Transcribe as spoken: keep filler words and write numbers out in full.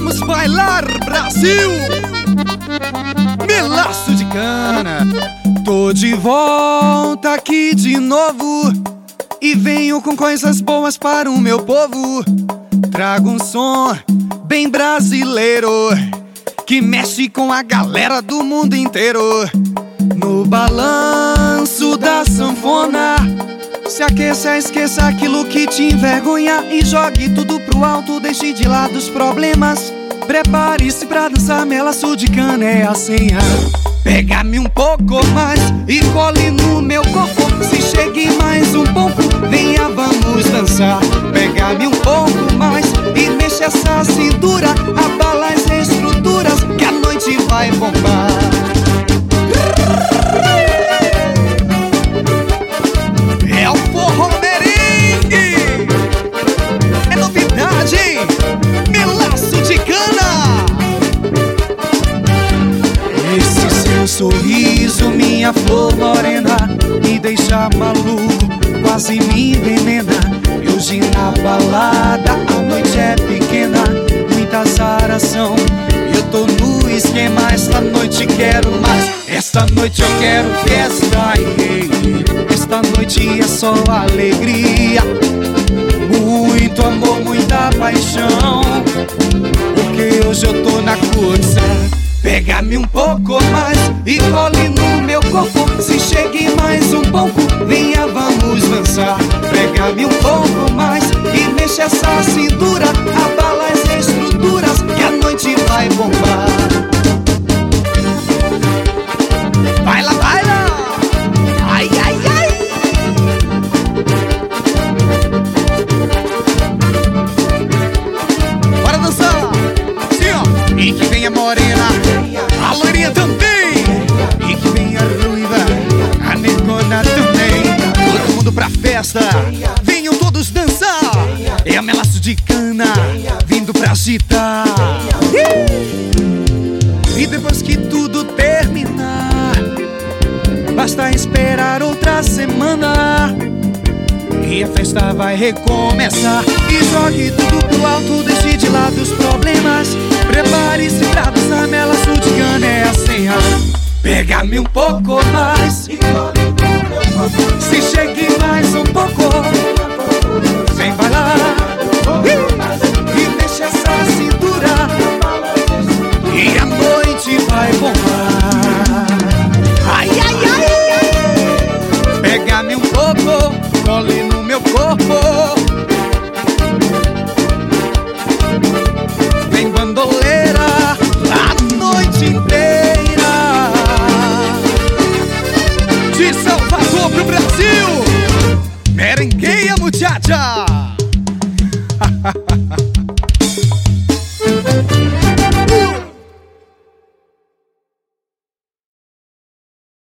Vamos bailar, Brasil! Melaço de cana. Tô de volta aqui de novo e venho com coisas boas para o meu povo. Trago um som bem brasileiro que mexe com a galera do mundo inteiro. No balanço da sanfona, se aqueça, esqueça aquilo que te envergonha e jogue tudo pro alto, deixe de lado os problemas. Prepare-se pra dançar, melaço de cana é a senha. Pega-me um pouco mais e cole no meu corpo. Se chegue mais um pouco, venha, vamos dançar. Pega-me um pouco mais e mexe essa cintura, abala as estruturas que a noite vai bombar. É o forró merengue, é novidade, hein? Melaço de cana. Esse seu sorriso, minha flor morena, me deixa maluco, quase me envenena. E hoje na balada a noite é pequena, muita azaração. Eu tô no esquema, esta noite quero mais. Esta noite eu quero festa, esta noite é só alegria, muito amor, muita paixão, porque hoje eu tô na curtição. Pega-me um pouco mais e cole no meu corpo. Se chegue mais um pouco, venha, vamos dançar. Pega-me um pouco mais e mexe essa cintura, abala as estruturas que a noite vai bombar. Baila, baila! Ai, ai, ai! Bora dançar! Sim, ó! E que venha morena, a loirinha também, e que venha ruiva, a negona também. Todo mundo pra festa, venham todos dançar. É o melaço de cana, vindo pra agitar. E depois que tudo terminar, basta esperar outra semana e a festa vai recomeçar. E jogue tudo pro alto, deixe de lado os problemas. Prepare-se pra dançar, melaço de cana é a senha. Pega-me um pouco mais, se chegue mais um pouco, vem bailar e deixa essa cintura, e a noite vai bombar. Ai, ai, ai! Pega-me um pouco, cole no meu corpo. Vem bandoleira a noite inteira, de Salvador pro Brasil, merengueia, muchacha!